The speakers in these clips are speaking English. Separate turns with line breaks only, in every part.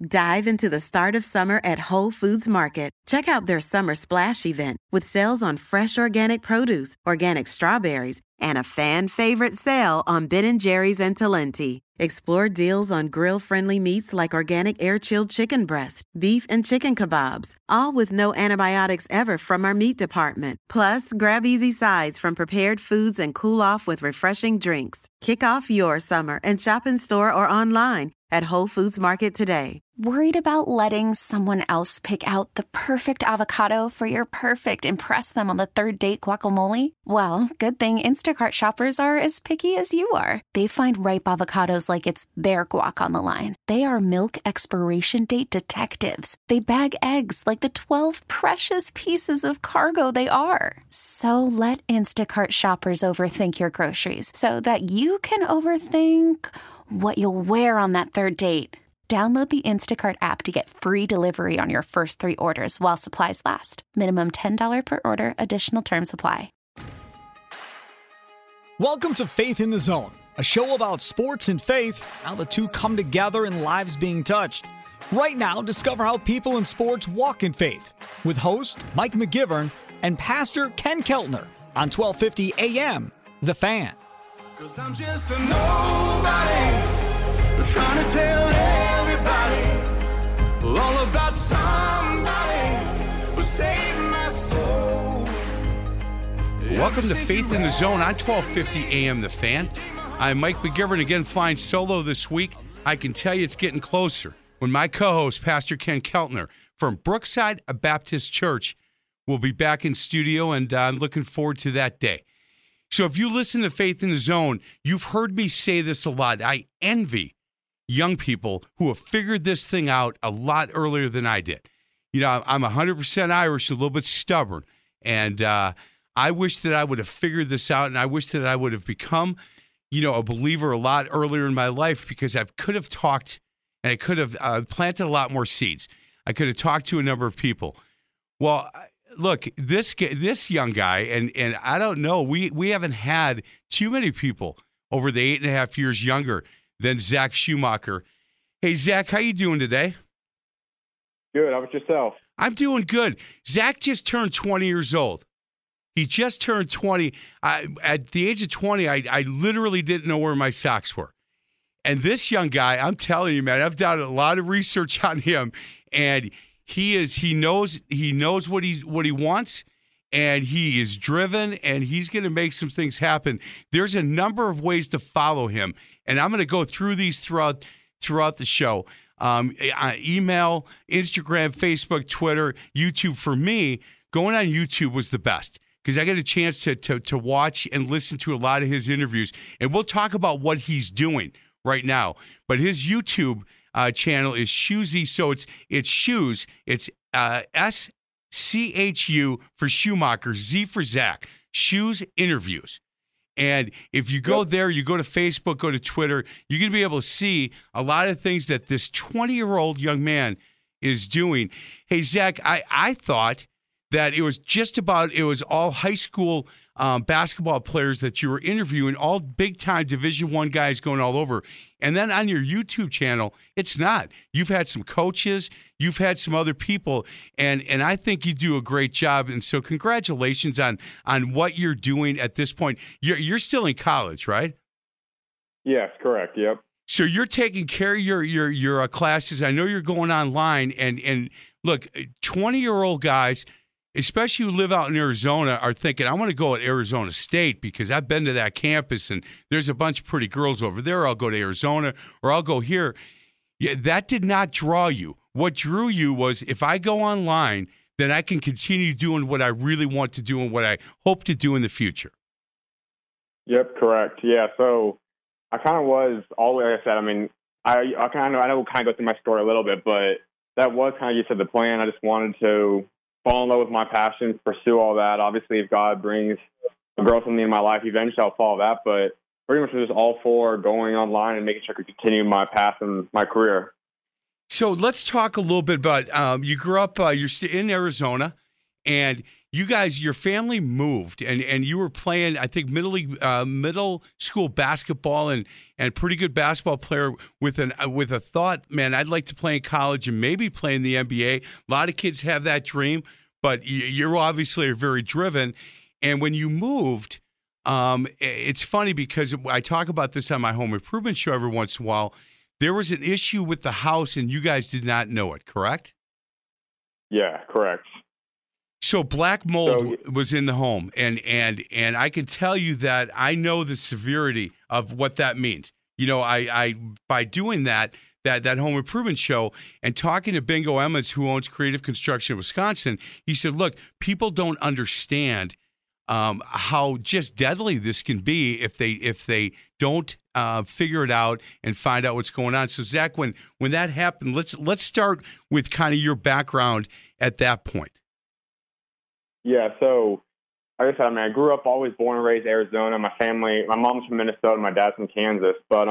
Dive into the start of summer at Whole Foods Market. Check out their Summer Splash event with sales on fresh organic produce, organic strawberries, and a fan-favorite sale on Ben & Jerry's and Talenti. Explore deals on grill-friendly meats like organic air-chilled chicken breast, beef and chicken kebabs, all with no antibiotics ever from our meat department. Plus, grab easy sides from prepared foods and cool off with refreshing drinks. Kick off your summer and shop in store or online at Whole Foods Market today.
Worried about letting someone else pick out the perfect avocado for your perfect impress them on the third date guacamole? Well, good thing Instacart shoppers are as picky as you are. They find ripe avocados like it's their guac on the line. They are milk expiration date detectives. They bag eggs like the 12 precious pieces of cargo they are. So let Instacart shoppers overthink your groceries so that you can overthink what you'll wear on that third date. Download the Instacart app to get free delivery on your first 3 orders while supplies last. Minimum $10 per order. Additional terms apply.
Welcome to Faith in the Zone, a show about sports and faith, how the two come together and lives being touched. Right now, discover how people in sports walk in faith with host Mike McGivern and Pastor Ken Keltner on 1250 AM, The Fan.
'Cause I'm just a nobody, trying to tell everybody all about somebody who saved my soul.
Welcome to Faith in the Zone on 1250 AM The Fan. I'm Mike McGivern, again flying solo this week. I can tell you it's getting closer when my co-host, Pastor Ken Keltner from Brookside Baptist Church, will be back in studio, and I'm looking forward to that day. So if you listen to Faith in the Zone, you've heard me say this a lot. I envy young people who have figured this thing out a lot earlier than I did. You know, I'm 100% Irish, a little bit stubborn, and I wish that I would have figured this out, and I wish that I would have become, a believer a lot earlier in my life, because I could have talked, and I could have planted a lot more seeds. I could have talked to a number of people. Well, look, this young guy, and I don't know, we haven't had too many people over the 8.5 years younger than Zach Schumacher. Hey, Zach, how you doing today?
Good. How about yourself?
I'm doing good. Zach just turned 20 years old. He just turned 20. At the age of 20, I literally didn't know where my socks were. And this young guy, I'm telling you, man, I've done a lot of research on him, and he knows what he wants, and he is driven, and he's going to make some things happen. There's a number of ways to follow him, and I'm going to go through these throughout the show. Email, Instagram, Facebook, Twitter, YouTube. For me, going on YouTube was the best, because I got a chance to watch and listen to a lot of his interviews, and we'll talk about what he's doing right now. But his YouTube channel is Shoesy, so it's shoes. It's SCHU for Schumacher, Z for Zach. Shoes Interviews. And if you go there, you go to Facebook, go to Twitter, you're going to be able to see a lot of things that this 20-year-old young man is doing. Hey, Zach, I thought that it was all high school basketball players that you were interviewing, all big-time Division I guys going all over. And then on your YouTube channel, it's not. You've had some coaches, you've had some other people, and I think you do a great job. And so congratulations on what you're doing at this point. You're still in college, right?
Yes, correct. Yep.
So you're taking care of your classes. I know you're going online, and look, 20-year-old guys, especially who live out in Arizona, are thinking, I want to go at Arizona State because I've been to that campus and there's a bunch of pretty girls over there. I'll go to Arizona or I'll go here. Yeah, that did not draw you. What drew you was, if I go online, then I can continue doing what I really want to do and what I hope to do in the future.
Yep, correct. Yeah, so I kind of was always, like I said, I mean, I know we'll kind of go through my story a little bit, but that was kind of, you said, the plan. I just wanted to fall in love with my passions, pursue all that. Obviously, if God brings a girl something in my life, eventually I'll follow that. But pretty much just all for going online and making sure I could continue my path and my career.
So let's talk a little bit about, you grew up, you're in Arizona, And you guys, your family moved, and you were playing, I think, middle school basketball, and pretty good basketball player with a thought, man, I'd like to play in college and maybe play in the NBA. A lot of kids have that dream, but you're obviously very driven. And when you moved, it's funny because I talk about this on my home improvement show every once in a while. There was an issue with the house, and you guys did not know it, correct?
Yeah, correct.
So black mold was in the home, and I can tell you that I know the severity of what that means. You know, I by doing that home improvement show and talking to Bingo Emmons, who owns Creative Construction of Wisconsin, he said, look, people don't understand how just deadly this can be if they don't figure it out and find out what's going on. So Zach, when that happened, let's start with kind of your background at that point.
Yeah, so like I said, I mean, I grew up, always born and raised Arizona. My mom's from Minnesota, my dad's from Kansas. But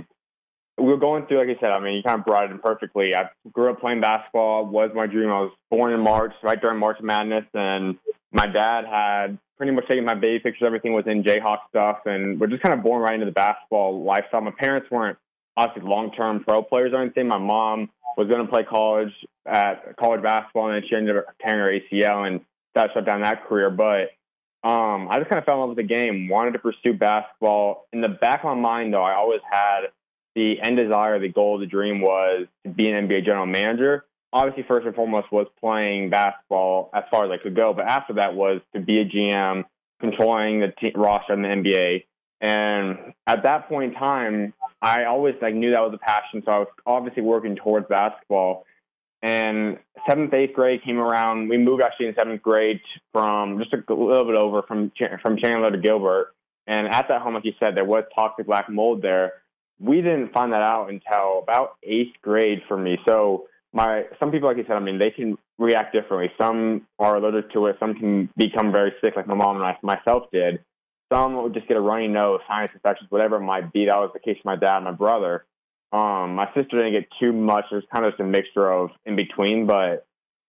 we were going through, like I said, I mean, you kind of brought it in perfectly. I grew up playing basketball, was my dream. I was born in March, right during March Madness, and my dad had pretty much taken my baby pictures. Everything was in Jayhawk stuff, and we're just kind of born right into the basketball lifestyle. My parents weren't obviously long-term pro players or anything. My mom was going to play college basketball, and then she ended up tearing her ACL, and that shut down that career. But I just kind of fell in love with the game, wanted to pursue basketball. In the back of my mind, though, I always had the end desire, the goal, the dream was to be an NBA general manager. Obviously, first and foremost was playing basketball as far as I could go. But after that was to be a GM, controlling the roster in the NBA. And at that point in time, I always knew that was a passion. So I was obviously working towards basketball. And 7th, 8th grade came around. We moved actually in 7th grade from just a little bit over from Chandler to Gilbert. And at that home, like you said, there was toxic black mold there. We didn't find that out until about 8th grade for me. So some people, like you said, I mean, they can react differently. Some are allergic to it. Some can become very sick, like my mom and myself did. Some would just get a runny nose, sinus infections, whatever it might be. That was the case for my dad and my brother. My sister didn't get too much. It was kind of just a mixture of in between, but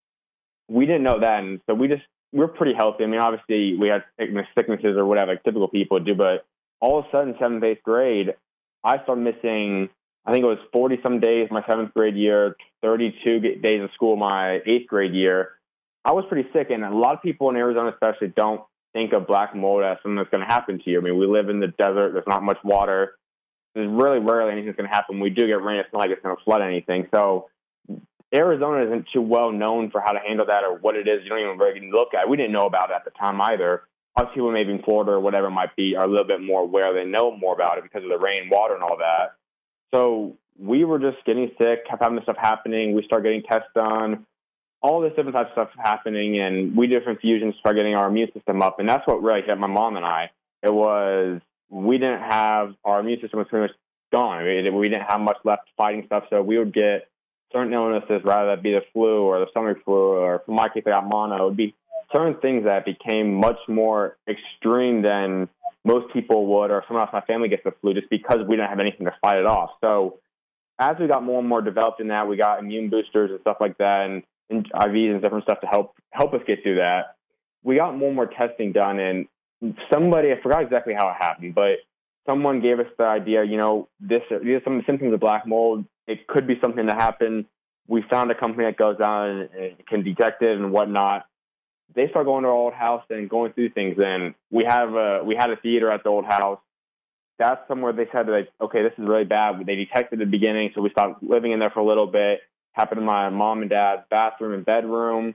we didn't know that. And so we're pretty healthy. I mean, obviously we had sicknesses or whatever, like typical people do, but all of a sudden, 7th, 8th grade, I started missing, I think it was 40-some days my 7th grade year, 32 days of school my 8th grade year. I was pretty sick, and a lot of people in Arizona especially don't think of black mold as something that's going to happen to you. I mean, we live in the desert. There's not much water. There's really rarely anything's going to happen. When we do get rain, it's not like it's going to flood anything. So Arizona isn't too well known for how to handle that or what it is. You don't even really look at it. We didn't know about it at the time either. Us people maybe in Florida or whatever it might be are a little bit more aware. They know more about it because of the rain, water, and all that. So we were just getting sick, kept having this stuff happening. We started getting tests done, all this different types of stuff happening, and we did infusions to start getting our immune system up. And that's what really hit my mom and I. It was we didn't have our immune system was pretty much gone. We didn't have much left fighting stuff, so we would get certain illnesses, rather that be the flu or the stomach flu, or for my case, I got mono. It would be certain things that became much more extreme than most people would, or someone else in my family gets the flu, just because we didn't have anything to fight it off. So as we got more and more developed in that, we got immune boosters and stuff like that, and IVs and different stuff to help us get through that. We got more and more testing done, and somebody, I forgot exactly how it happened, but someone gave us the idea, these are some of the symptoms of black mold. It could be something that happened. We found a company that goes out and can detect it and whatnot. They start going to our old house and going through things. And we had a theater at the old house. That's somewhere they said, okay, this is really bad. They detected it at the beginning, so we stopped living in there for a little bit. Happened in my mom and dad's bathroom and bedroom,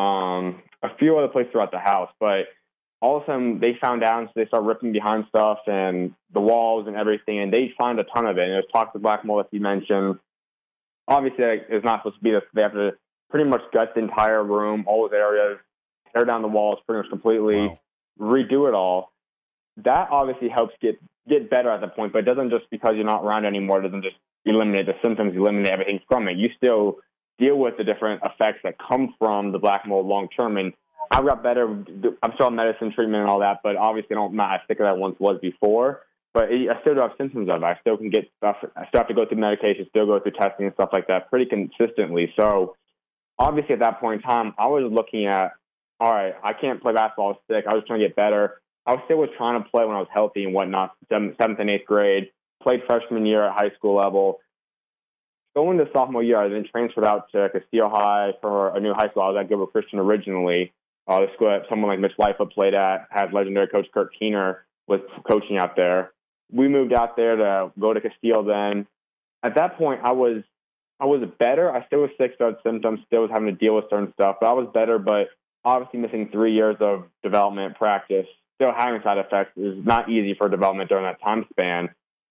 a few other places throughout the house. But all of a sudden, they found out, and so they started ripping behind stuff and the walls and everything, and they found a ton of it. And it was toxic black mold, as you mentioned. Obviously, it's not supposed to be this. They have to pretty much gut the entire room, all those areas, tear down the walls pretty much completely, redo it all. That obviously helps get better at that point, but it doesn't just because you're not around anymore, it doesn't just eliminate the symptoms, eliminate everything from it. You still deal with the different effects that come from the black mold long term. And I got better. I'm still on medicine treatment and all that, but obviously I'm not as sick as I once was before. But I still do have symptoms of it. I still can get stuff. I still have to go through medication, still go through testing and stuff like that pretty consistently. So obviously at that point in time, I was looking at all right, I can't play basketball. I was sick. I was trying to get better. I still was trying to play when I was healthy and whatnot, seventh and eighth grade. Played freshman year at high school level. Going to sophomore year, I then transferred out to Castillo High for a new high school. I was at Gilbert Christian originally. The school that someone like Mitch Lightfoot played at, had legendary coach Kurt Keener was coaching out there. We moved out there to go to Castillo then. At that point, I was better. I still was sick, still had symptoms, still was having to deal with certain stuff, but I was better. But obviously missing 3 years of development practice, still having side effects is not easy for development during that time span.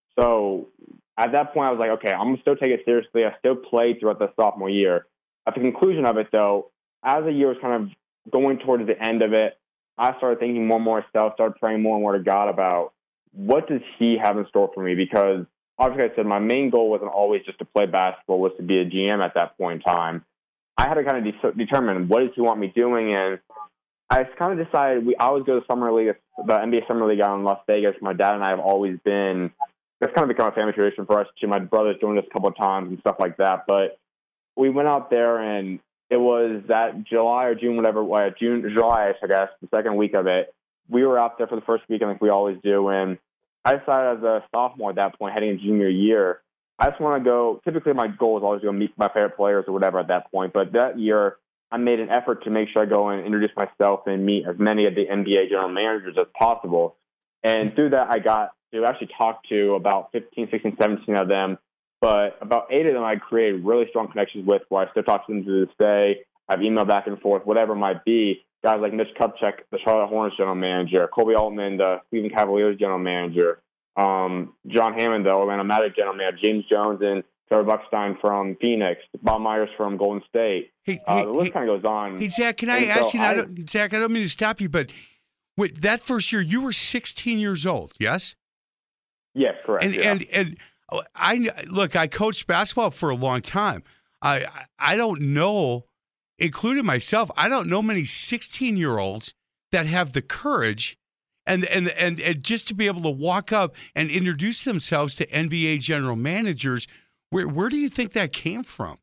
So at that point, I was like, okay, I'm going to still take it seriously. I still played throughout the sophomore year. At the conclusion of it, though, as the year was kind of going towards the end of it, I started thinking more and more myself, started praying more and more to God about what does he have in store for me? Because obviously, I said my main goal wasn't always just to play basketball, was to be a GM at that point in time. I had to kind of determine what does he want me doing, and I kind of decided I always go to Summer League, the NBA Summer League out in Las Vegas. My dad and I have always been, it's kind of become a family tradition for us too. My brother's joined us a couple of times and stuff like that, but we went out there and it was that July or June, whatever, July, I guess, the second week of it. We were out there for the first weekend like we always do, and I decided as a sophomore at that point, heading into junior year, I just want to go. Typically, my goal is always to go meet my favorite players or whatever at that point. But that year, I made an effort to make sure I go and introduce myself and meet as many of the NBA general managers as possible. And through that, I got to actually talk to about 15, 16, 17 of them. But about 8 of them I created really strong connections with, where I still talk to them to this day. I've emailed back and forth, whatever it might be. Guys like Mitch Kupchak, the Charlotte Hornets general manager, Kobe Altman, the Cleveland Cavaliers general manager, John Hammond, the Orlando Magic general manager, James Jones and Trevor Buckstein from Phoenix, Bob Myers from Golden State. The list kind of goes on.
Hey, Zach, can I ask you, Zach, I don't mean to stop you, but that first year, you were 16 years old, yes?
Yes, correct.
And I coached basketball for a long time. I don't know, including myself, I don't know many 16-year-olds that have the courage and just to be able to walk up and introduce themselves to NBA general managers. Where do you think that came from?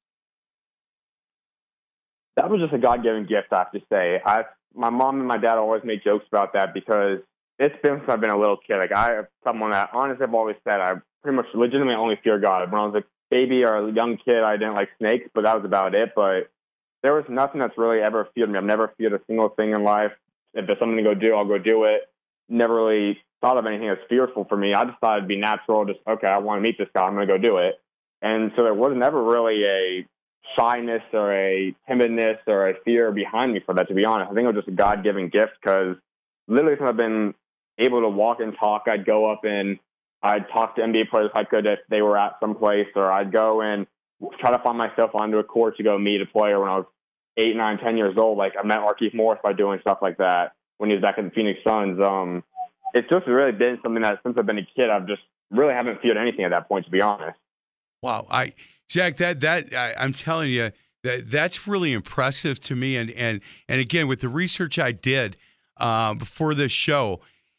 That was just a God-given gift, I have to say. My mom and my dad always made jokes about that because it's been since I've been a little kid. Like, I'm someone that, honestly, I've always said I pretty much legitimately only fear God. When I was a baby or a young kid, I didn't like snakes, but that was about it. But there was nothing that's really ever feared me. I've never feared a single thing in life. If there's something to go do, I'll go do it. Never really thought of anything that's fearful for me. I just thought it'd be natural. Just, okay, I want to meet this guy. I'm going to go do it. And so there was never really a shyness or a timidness or a fear behind me for that, to be honest. I think it was just a God-given gift because literally since I've been able to walk and talk, I'd go up and I'd talk to NBA players if I could if they were at some place, or I'd go and try to find myself onto a court to go meet a player when I was 8, 9, 10 years old. Like, I met Markieff Morris by doing stuff like that when he was back in the Phoenix Suns. It's just really been something that since I've been a kid, I've just really haven't feared anything at that point, to be honest.
Wow, Zach, I'm telling you, that's really impressive to me. And again, with the research I did before this show,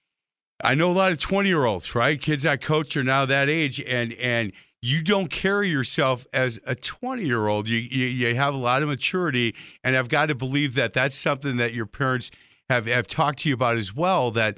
I know a lot of 20-year-olds, right? Kids I coach are now that age, and you don't carry yourself as a 20-year-old. You have a lot of maturity, and I've got to believe that that's something that your parents have talked to you about as well. That,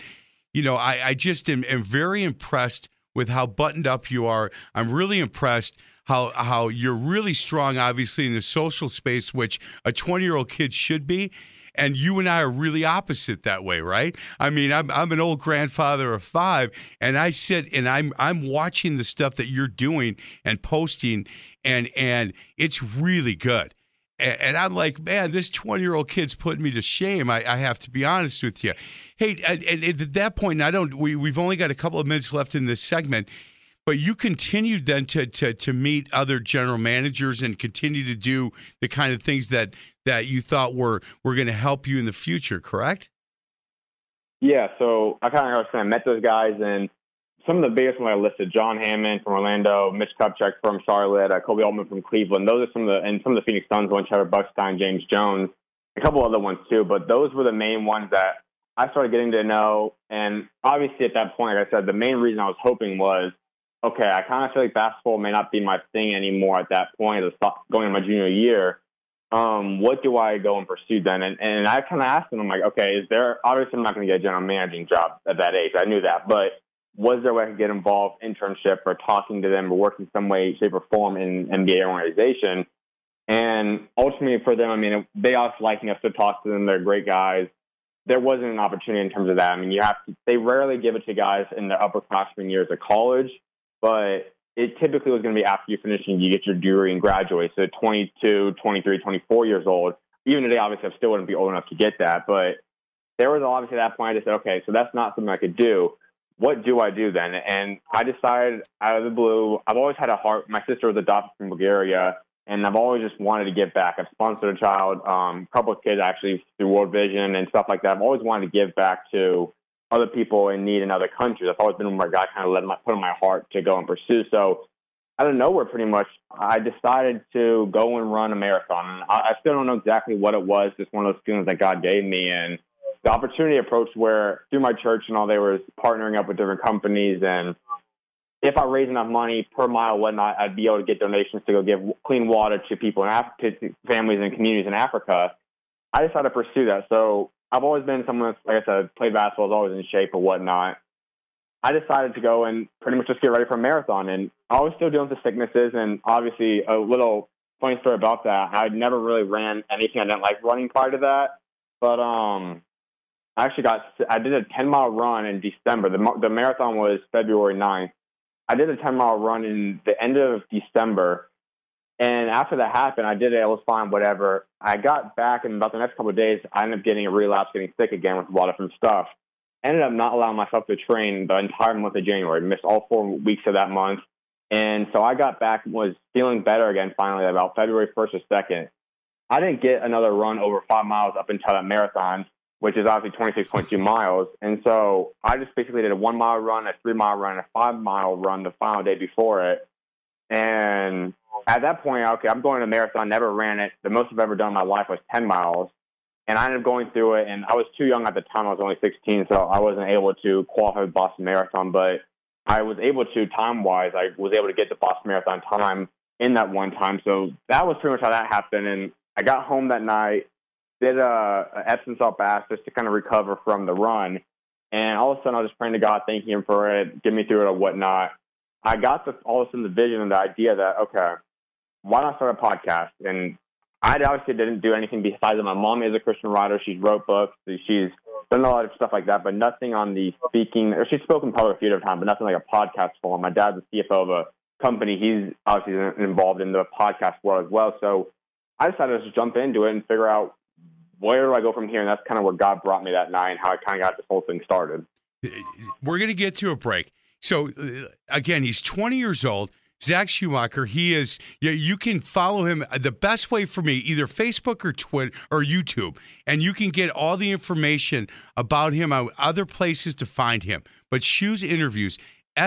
I just am very impressed with how buttoned up you are. I'm really impressed how you're really strong, obviously, in the social space, which a 20-year-old kid should be. And you and I are really opposite that way, right? I mean, I'm an old grandfather of 5, and I sit and I'm watching the stuff that you're doing and posting, and it's really good. And I'm like, man, this 20-year-old kid's putting me to shame. I have to be honest with you. Hey, and at that point, and we've only got a couple of minutes left in this segment, but you continued then to meet other general managers and continue to do the kind of things that you thought were going to help you in the future, correct?
Yeah, so I met those guys, and some of the biggest ones I listed: John Hammond from Orlando, Mitch Kupchak from Charlotte, Kobe Altman from Cleveland. Those are some of the Phoenix Suns ones: Trevor Buckstein, James Jones, a couple other ones too. But those were the main ones that I started getting to know. And obviously, at that point, like I said, the main reason I was hoping was, okay, I kind of feel like basketball may not be my thing anymore at that point. It was going in my junior year. what do I go and pursue then? And I kind of asked them, I'm like, okay, obviously I'm not going to get a general managing job at that age. I knew that, but was there a way I could get involved, internship or talking to them or working some way, shape or form in an NBA organization? And ultimately for them, I mean, they also liking us to talk to them. They're great guys. There wasn't an opportunity in terms of that. I mean, they rarely give it to guys in the upperclassmen years of college, but it typically was going to be after you finish and you get your degree and graduate. So 22, 23, 24 years old. Even today, obviously, I still wouldn't be old enough to get that. But there was obviously that point I just said, okay, so that's not something I could do. What do I do then? And I decided out of the blue, I've always had a heart. My sister was adopted from Bulgaria, and I've always just wanted to give back. I've sponsored a child, a couple of kids actually through World Vision and stuff like that. I've always wanted to give back to other people in need in other countries. That's always been where God kind of put in my heart to go and pursue. So out of nowhere, pretty much, I decided to go and run a marathon. And I still don't know exactly what it was, just one of those feelings that God gave me. And the opportunity approached where through my church and all, they were partnering up with different companies. And if I raised enough money per mile, whatnot, I'd be able to get donations to go give clean water to people in Africa, to families and communities in Africa. I decided to pursue that. So I've always been someone that's, like I said, played basketball, is always in shape or whatnot. I decided to go and pretty much just get ready for a marathon. And I was still dealing with the sicknesses. And obviously, a little funny story about that, I'd never really ran anything. I didn't like running prior to that. But I did a 10-mile run in December. The marathon was February 9th. I did a 10-mile run in the end of December. And after that happened, I did it. It was fine, whatever. I got back, and about the next couple of days, I ended up getting a relapse, getting sick again with a lot of different stuff. Ended up not allowing myself to train the entire month of January. Missed all 4 weeks of that month. And so I got back, was feeling better again finally about February 1st or 2nd. I didn't get another run over 5 miles up until that marathon, which is obviously 26.2 miles. And so I just basically did a 1-mile run, a 3-mile run, a 5-mile run the final day before it. And at that point, okay, I'm going to a marathon, never ran it. The most I've ever done in my life was 10 miles. And I ended up going through it, and I was too young at the time. I was only 16, so I wasn't able to qualify for the Boston Marathon. But I was able to, time-wise, I was able to get the Boston Marathon time in that one time. So that was pretty much how that happened. And I got home that night, did a Epsom salt bath just to kind of recover from the run. And all of a sudden, I was just praying to God, thanking Him for it, get me through it or whatnot. I got all of a sudden the vision and the idea that, okay, why not start a podcast? And I obviously didn't do anything besides that. My mom is a Christian writer. She's wrote books. She's done a lot of stuff like that, but nothing on the speaking, or she's spoken public a few different times, but nothing like a podcast form. My dad's the CFO of a company. He's obviously involved in the podcast world as well. So I decided to just jump into it and figure out where do I go from here. And that's kind of where God brought me that night and how I kind of got this whole thing started.
We're going to get to a break. So again, he's 20 years old. Zach Schumacher, he is, you can follow him. The best way for me, either Facebook or Twitter or YouTube, and you can get all the information about him on other places to find him. But Schuz Interviews,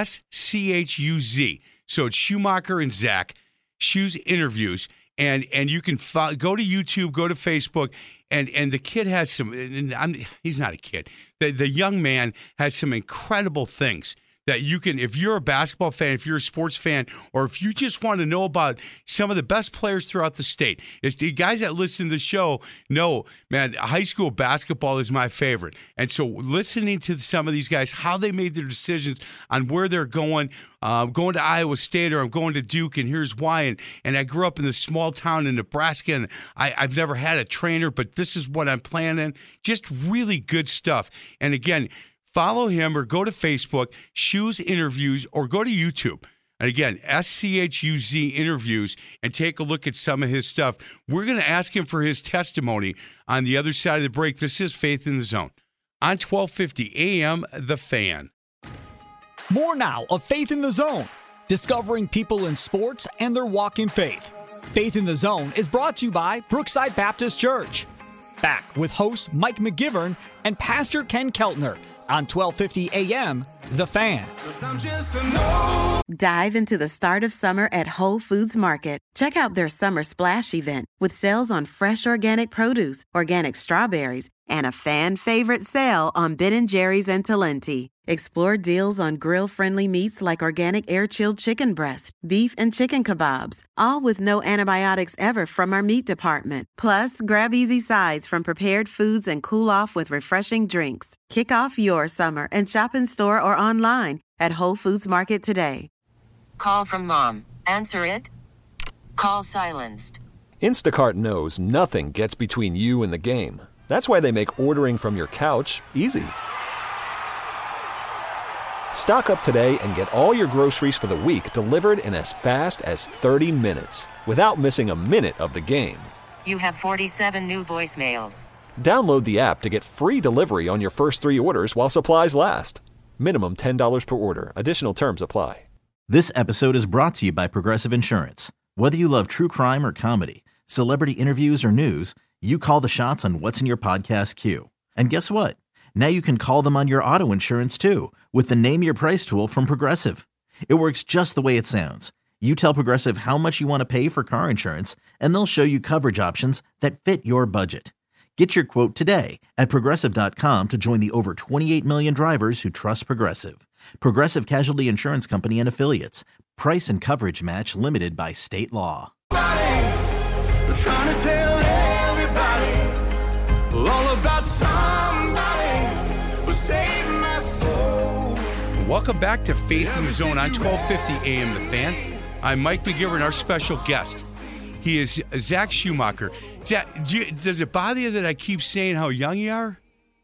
SCHUZ. So it's Schumacher and Zach, Schuz Interviews. And you can go to YouTube, go to Facebook, and the kid has some, he's not a kid. The young man has some incredible things that you can, if you're a basketball fan, if you're a sports fan, or if you just want to know about some of the best players throughout the state. It's the guys that listen to the show know, man, high school basketball is my favorite. And so listening to some of these guys, how they made their decisions on where they're going to Iowa State or I'm going to Duke, and here's why. And I grew up in this small town in Nebraska, and I've never had a trainer, but this is what I'm planning. Just really good stuff. And again, follow him or go to Facebook, Schuz Interviews, or go to YouTube. And again, SCHUZ Interviews, and take a look at some of his stuff. We're going to ask him for his testimony on the other side of the break. This is Faith in the Zone on 1250 AM, The Fan.
More now of Faith in the Zone, discovering people in sports and their walk in faith. Faith in the Zone is brought to you by Brookside Baptist Church. Back with host Mike McGivern and Pastor Ken Keltner on 1250 AM, The Fan.
'Cause I'm just a
Dive into the start of summer at Whole Foods Market. Check out their Summer Splash event with sales on fresh organic produce, organic strawberries, and a fan-favorite sale on Ben & Jerry's and Talenti. Explore deals on grill-friendly meats like organic air-chilled chicken breast, beef and chicken kebabs, all with no antibiotics ever from our meat department. Plus, grab easy sides from prepared foods and cool off with refreshing drinks. Kick off your summer and shop in store or online at Whole Foods Market today.
Call from mom. Answer it. Call silenced.
Instacart knows nothing gets between you and the game. That's why they make ordering from your couch easy. Stock up today and get all your groceries for the week delivered in as fast as 30 minutes without missing a minute of the game.
You have 47 new voicemails.
Download the app to get free delivery on your first 3 orders while supplies last. Minimum $10 per order. Additional terms apply.
This episode is brought to you by Progressive Insurance. Whether you love true crime or comedy, celebrity interviews or news, you call the shots on what's in your podcast queue. And guess what? Now you can call them on your auto insurance too with the Name Your Price tool from Progressive. It works just the way it sounds. You tell Progressive how much you want to pay for car insurance, and they'll show you coverage options that fit your budget. Get your quote today at Progressive.com to join the over 28 million drivers who trust Progressive. Progressive Casualty Insurance Company and Affiliates. Price and coverage match limited by state law.
We're trying to tell everybody all about somebody who saved my soul.
Welcome back to Faith in the Zone on 1250 AM The Fan. I'm Mike McGivern, our special guest. He is Zach Schumacher. Zach, does it bother you that I keep saying how young you are?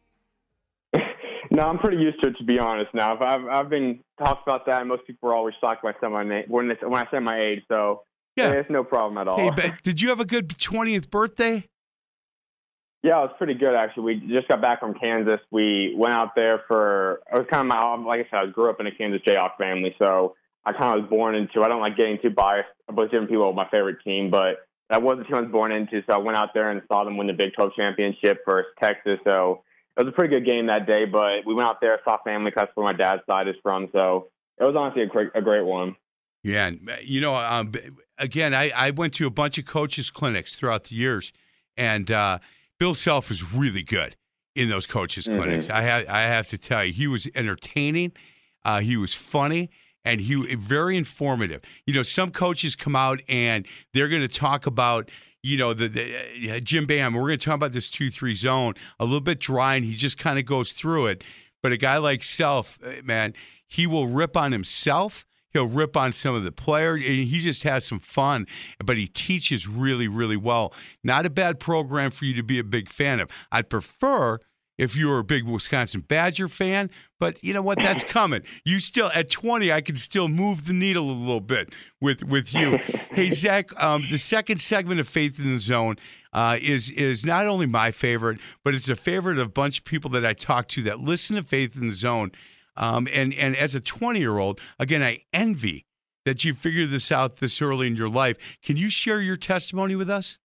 No, I'm pretty used to it, to be honest. Now, I've been talked about that, and most people are always shocked when I say my name, when I say my age. So yeah, it's no problem at all.
Hey, but did you have a good 20th birthday?
Yeah, it was pretty good actually. We just got back from Kansas. We went out there for. It was kind of like I said, I grew up in a Kansas Jayhawk family, so I kind of was born into. I don't like getting too biased about different people with my favorite team, but that was the team I was born into. So I went out there and saw them win the Big 12 championship versus Texas. So it was a pretty good game that day, but we went out there, saw family, because that's where my dad's side is from. So it was honestly a great one.
Yeah, and again, I went to a bunch of coaches' clinics throughout the years, and Bill Self was really good in those coaches' clinics. I have to tell you, he was entertaining, he was funny, and he very informative. Some coaches come out and they're going to talk about, the Jim Bam. We're going to talk about this 2-3 zone, a little bit dry, and he just kind of goes through it. But a guy like Self, man, he will rip on himself. He'll rip on some of the players, and he just has some fun, but he teaches really, really well. Not a bad program for you to be a big fan of. I'd prefer if you were a big Wisconsin Badger fan, but you know what? That's coming. You still, at 20, I can still move the needle a little bit with you. Hey, Zach, the second segment of Faith in the Zone is not only my favorite, but it's a favorite of a bunch of people that I talk to that listen to Faith in the Zone. And as a 20-year-old, again, I envy that you figured this out this early in your life. Can you share your testimony with us?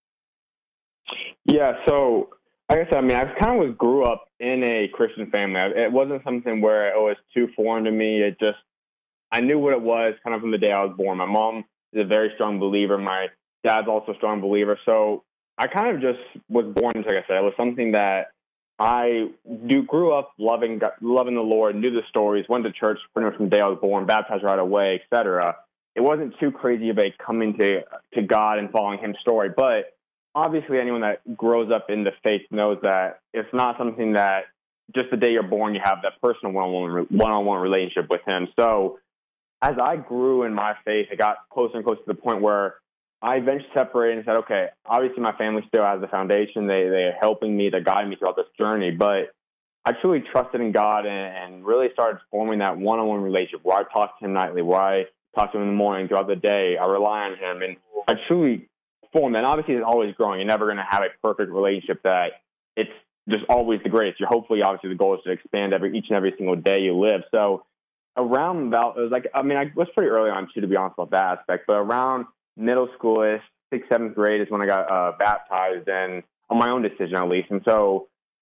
Yeah, so like I said, I kind of grew up in a Christian family. It wasn't something where it was too foreign to me. I knew what it was kind of from the day I was born. My mom is a very strong believer. My dad's also a strong believer. So I kind of just was born, like I said, it was something that I grew up loving the Lord, knew the stories, went to church pretty much from the day I was born, baptized right away, etc. It wasn't too crazy of a coming to God and following Him story. But obviously anyone that grows up in the faith knows that it's not something that just the day you're born you have that personal one-on-one relationship with Him. So as I grew in my faith, it got closer and closer to the point where I eventually separated and said, okay, obviously my family still has the foundation. They're helping me, they're guiding me throughout this journey. But I truly trusted in God and really started forming that one-on-one relationship where I talk to Him nightly, where I talk to Him in the morning, throughout the day. I rely on Him. And I truly formed that. And obviously it's always growing. You're never going to have a perfect relationship that it's just always the greatest. Hopefully, obviously, the goal is to expand each and every single day you live. So around about, it was like, I was pretty early on too, to be honest about that aspect, but around middle school-ish, 6th, 7th grade is when I got baptized, and on my own decision at least. And so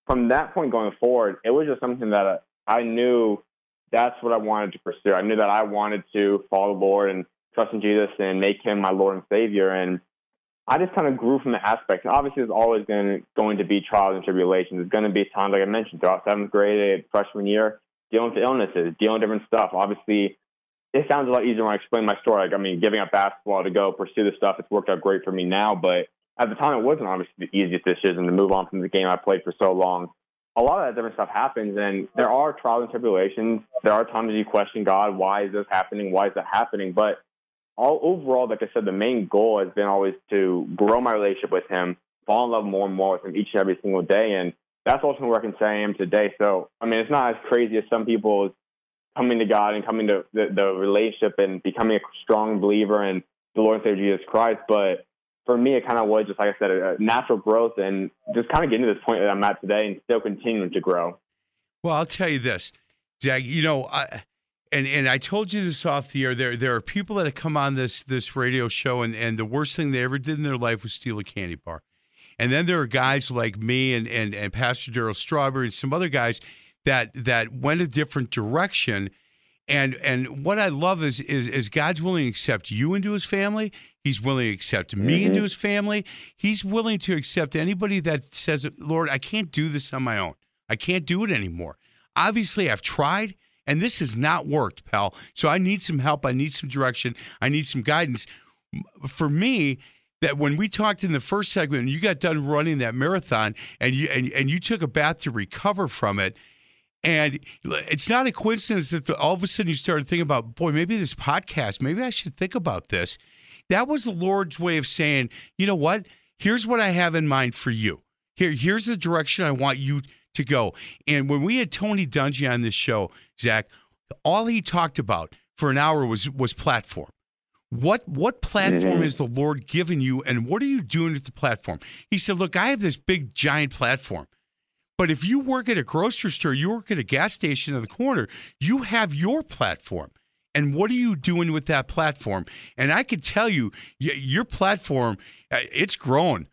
from that point going forward, it was just something that I knew that's what I wanted to pursue. I knew that I wanted to follow the Lord and trust in Jesus and make him my Lord and Savior. And I just kind of grew from the aspect. And obviously, there's always going to be trials and tribulations. There's going to be times, like I mentioned, throughout 7th grade, freshman year, dealing with illnesses, dealing with different stuff. Obviously, it sounds a lot easier when I explain my story. Like, giving up basketball to go pursue this stuff, it's worked out great for me now. But at the time, it wasn't obviously the easiest decision to move on from the game I played for so long. A lot of that different stuff happens, and there are trials and tribulations. There are times you question God, why is this happening? Why is that happening? But overall, like I said, the main goal has been always to grow my relationship with him, fall in love more and more with him each and every single day. And that's ultimately where I can say I am today. So, it's not as crazy as some people coming to God and coming to the relationship and becoming a strong believer in the Lord and Savior Jesus Christ. But for me, it kind of was just, like I said, a natural growth and just kind of getting to this point that I'm at today and still continuing to grow.
Well, I'll tell you this, Zach, And I told you this off the air. There are people that have come on this radio show, and the worst thing they ever did in their life was steal a candy bar. And then there are guys like me and Pastor Darryl Strawberry and some other guys that went a different direction. And what I love is God's willing to accept you into his family. He's willing to accept me into his family. He's willing to accept anybody that says, Lord, I can't do this on my own. I can't do it anymore. Obviously, I've tried. And this has not worked, pal. So I need some help. I need some direction. I need some guidance. For me, that when we talked in the first segment and you got done running that marathon and you took a bath to recover from it, and it's not a coincidence that all of a sudden you started thinking about, boy, maybe this podcast, maybe I should think about this. That was the Lord's way of saying, you know what? Here's what I have in mind for you. Here's the direction I want you to go. And when we had Tony Dungy on this show, Zach, all he talked about for an hour was platform. What platform is the Lord given you, and what are you doing with the platform? He said, look, I have this big, giant platform. But if you work at a grocery store, you work at a gas station on the corner, you have your platform. And what are you doing with that platform? And I can tell you, your platform, it's growing.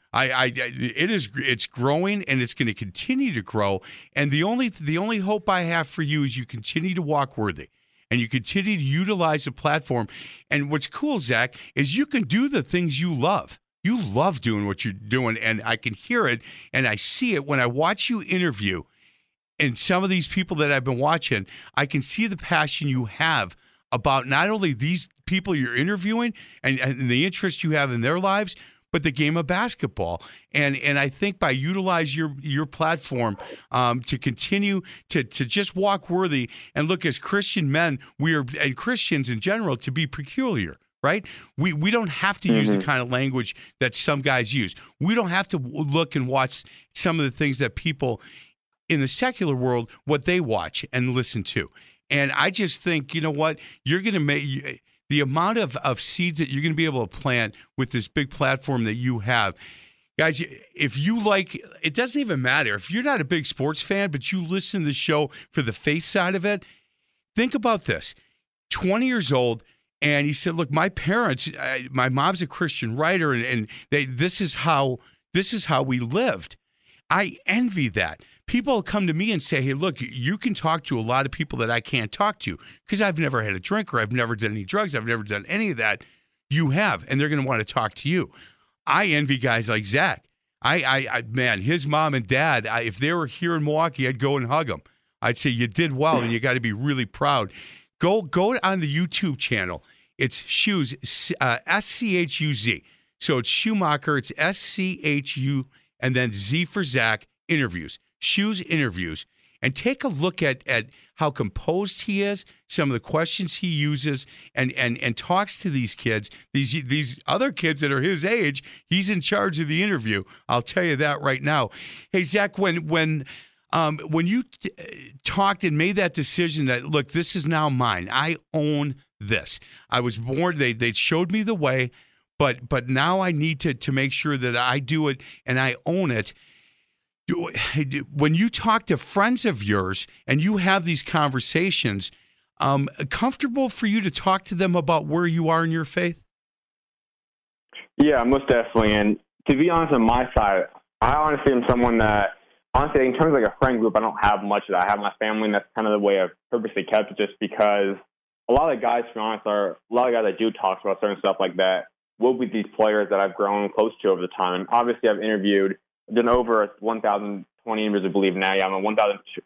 It's growing, and it's going to continue to grow. And the only hope I have for you is you continue to walk worthy, and you continue to utilize the platform. And what's cool, Zach, is you can do the things you love. You love doing what you're doing, and I can hear it, and I see it when I watch you interview. And some of these people that I've been watching, I can see the passion you have about not only these people you're interviewing and the interest you have in their lives, but the game of basketball. And I think by utilizing your platform to continue to just walk worthy and look, as Christian men, and Christians in general, to be peculiar, right? We don't have to use the kind of language that some guys use. We don't have to look and watch some of the things that people in the secular world, what they watch and listen to. And I just think, you know what, you're going to make the amount of seeds that you're going to be able to plant with this big platform that you have. Guys, if you like, it doesn't even matter. If you're not a big sports fan, but you listen to the show for the faith side of it, think about this. 20 years old, and he said, look, my parents, my mom's a Christian writer, and this is how we lived. I envy that. People come to me and say, hey, look, you can talk to a lot of people that I can't talk to because I've never had a drink, or I've never done any drugs. I've never done any of that. You have, and they're going to want to talk to you. I envy guys like Zach. Man, his mom and dad, if they were here in Milwaukee, I'd go and hug them. I'd say, you did well, and you got to be really proud. Go on the YouTube channel. It's Shoes, S-C-H-U-Z. So it's Schumacher, it's S-C-H-U, and then Z for Zach, interviews. Shoes interviews, and take a look at how composed he is, some of the questions he uses, and talks to these kids, these other kids that are his age. He's in charge of the interview. I'll tell you that right now. Hey, Zach, when you talked and made that decision that, look, this is now mine. I own this. I was born. They showed me the way, but now I need to make sure that I do it and I own it. When you talk to friends of yours and you have these conversations, comfortable for you to talk to them about where you are in your faith?
Yeah, most definitely. And to be honest, on my side, I honestly am someone that honestly, in terms of like a friend group, I don't have much of that. I have my family, and that's kind of the way I've purposely kept it, just because a lot of the guys, to be honest, a lot of guys that do talk about certain stuff like that will be these players that I've grown close to over the time. And obviously, I've done over 1,020 interviews, I believe now. Yeah, I'm at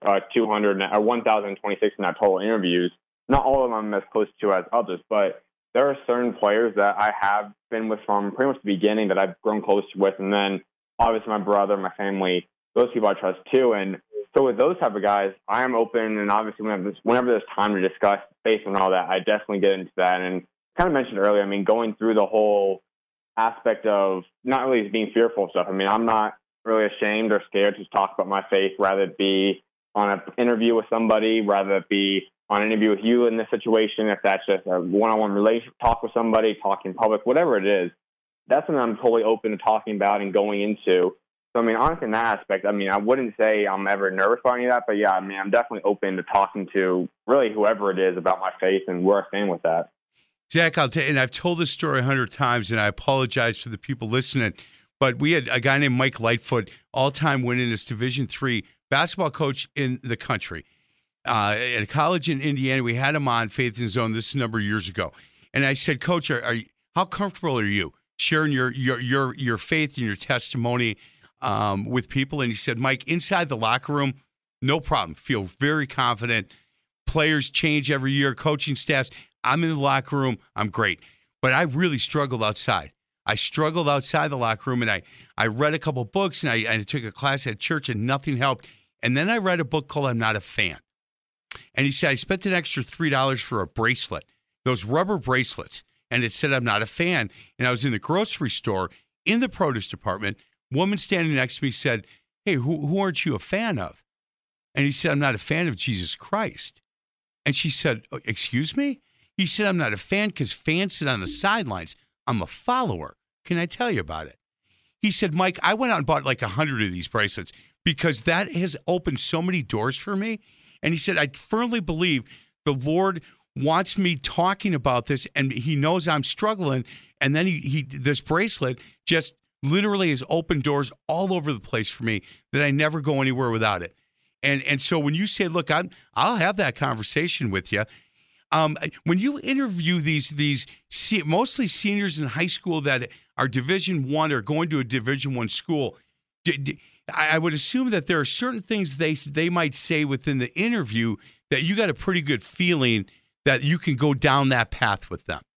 1,200 or 1,026 in that total interviews. Not all of them I'm as close to as others, but there are certain players that I have been with from pretty much the beginning that I've grown close with. And then obviously my brother, my family, those people I trust too. And so with those type of guys, I am open. And obviously whenever there's time to discuss faith and all that, I definitely get into that. And kind of mentioned earlier, I mean, going through the whole aspect of not really being fearful of stuff. I mean, I'm not really ashamed or scared to talk about my faith, rather it be on an interview with somebody, rather it be on an interview with you in this situation, if that's just a one-on-one relationship talk with somebody, talk in public, whatever it is, that's something I'm totally open to talking about and going into. So, I mean, honestly, in that aspect, I mean, I wouldn't say I'm ever nervous about any of that, but yeah, I mean, I'm definitely open to talking to really whoever it is about my faith and where I stand with that.
Zach, and I've told this story 100 times, and I apologize to the people listening, but we had a guy named Mike Lightfoot, all-time winningest Division III basketball coach in the country. At a college in Indiana, we had him on Faith in the Zone. This is a number of years ago, and I said, "Coach, how comfortable are you sharing your faith and your testimony with people?" And he said, "Mike, inside the locker room, no problem. Feel very confident. Players change every year, coaching staffs. I'm in the locker room. I'm great, but I really struggled outside. I struggled outside the locker room, and I read a couple books, and I took a class at church, and nothing helped. And then I read a book called I'm Not a Fan." And he said, I spent an extra $3 for a bracelet, those rubber bracelets. And it said, I'm not a fan. And I was in the grocery store in the produce department. Woman standing next to me said, "Hey, who aren't you a fan of?" And he said, "I'm not a fan of Jesus Christ." And she said, "Excuse me?" He said, "I'm not a fan because fans sit on the sidelines. I'm a follower. Can I tell you about it?" He said, "Mike, I went out and bought like 100 of these bracelets because that has opened so many doors for me." And he said, "I firmly believe the Lord wants me talking about this, and he knows I'm struggling. And then he this bracelet just literally has opened doors all over the place for me that I never go anywhere without it." And so when you say, "Look, I'll have that conversation with you," when you interview these mostly seniors in high school that are Division I or going to a Division I school, I would assume that there are certain things they might say within the interview that you got a pretty good feeling that you can go down that path with them.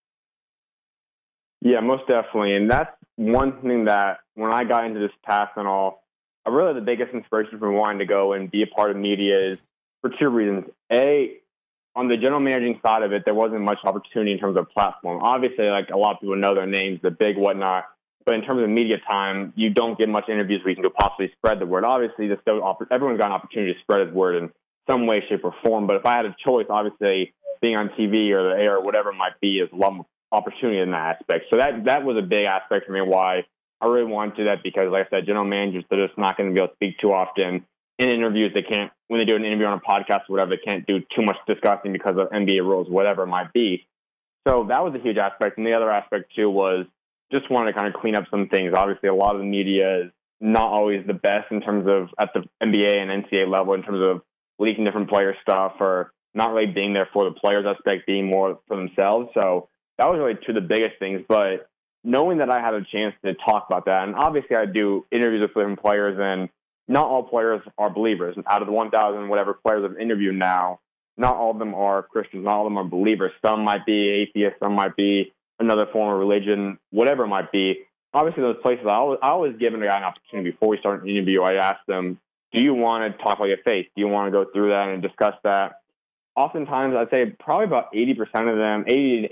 Yeah, most definitely. And that's one thing that when I got into this path and all, really the biggest inspiration for wanting to go and be a part of media is for two reasons. A, on the general managing side of it, there wasn't much opportunity in terms of platform. Obviously, like a lot of people know their names, the big whatnot. But in terms of media time, you don't get much interviews where you can go possibly spread the word. Obviously, everyone's got an opportunity to spread his word in some way, shape, or form. But if I had a choice, obviously, being on TV or the air or whatever it might be is a lot more opportunity in that aspect. So that was a big aspect for me why I really wanted to do that, because, like I said, general managers, they're just not going to be able to speak too often. In interviews, they can't, when they do an interview on a podcast or whatever, they can't do too much discussing because of NBA rules, whatever it might be. So that was a huge aspect. And the other aspect, too, was just wanted to kind of clean up some things. Obviously, a lot of the media is not always the best in terms of at the NBA and NCAA level in terms of leaking different player stuff or not really being there for the players aspect, being more for themselves. So that was really two of the biggest things. But knowing that I had a chance to talk about that, and obviously I do interviews with different players, and not all players are believers. And out of the 1,000 whatever players I've interviewed now, not all of them are Christians, not all of them are believers. Some might be atheists, some might be another form of religion, whatever it might be. Obviously, those places, I always give a guy an opportunity before we start an interview. I ask them, do you want to talk about your faith? Do you want to go through that and discuss that? Oftentimes, I'd say probably about 80% of them,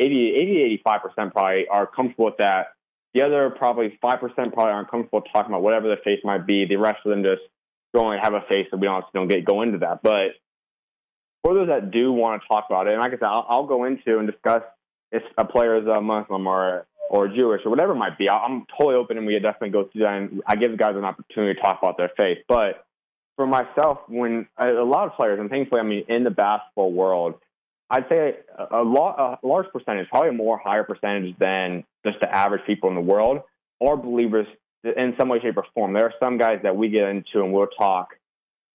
85% probably are comfortable with that. The other probably 5% probably aren't comfortable talking about whatever their faith might be. The rest of them just go and have a faith, so we don't go into that. But for those that do want to talk about it, and like I said, I'll go into and discuss if a player is a Muslim or Jewish or whatever it might be. I'm totally open, and we definitely go through that, and I give the guys an opportunity to talk about their faith. But for myself, when a lot of players, and thankfully, I mean, in the basketball world, I'd say a large percentage, probably a more higher percentage than just the average people in the world, are believers in some way, shape, or form. There are some guys that we get into and we'll talk